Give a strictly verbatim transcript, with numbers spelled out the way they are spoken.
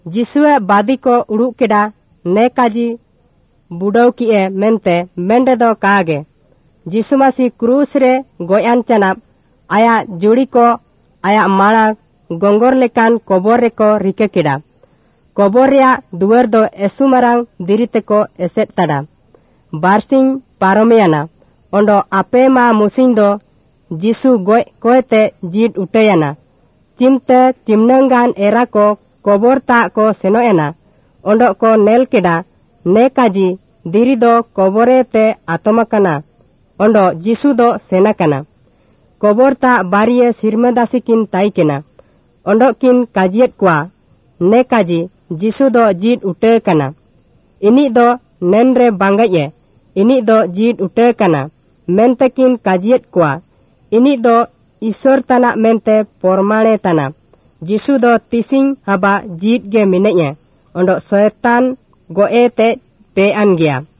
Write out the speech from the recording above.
जिसुए बादी को उड़ू केडा ने काजी बुडाव किए मेनते मेंडे दो कागे जिसु मसी क्रूस रे गोयान चनाब आया जुड़ी को आया माड़ा गोंगोर लेकान कबर रे को रिके केडा कबर रेया दुआर दो एसु मारांग दिरिते को एसेट ताड़ा बारसिंग पारोमियाना ओंडो आपे मा मुसिंग दो जिसु गोय कोयते जीत उटेयाना चिमते चिमनंगान एरा को कबर ता को सेनोएना ओंडो को नेल केडा ने काजी दिरी दो कबरेते आतमकाना ओंडो जिसु दो सेनाकाना कबर ता बारिये सिरमेदासी किन ताइकेना ओंडो किन काजियत कुआ ने काजी जिसु दो जीत उटेकाना इनी दो नेन रे बांगाये इनी दो जीत उटेकाना मेनते किन काजियत कुआ इनी दो ईश्वर तना मेनते परमाणे तना जिसु दो तिसिंग हबा जीत गे मिनेये ओंडो शैतान गोए ते पे आन गया।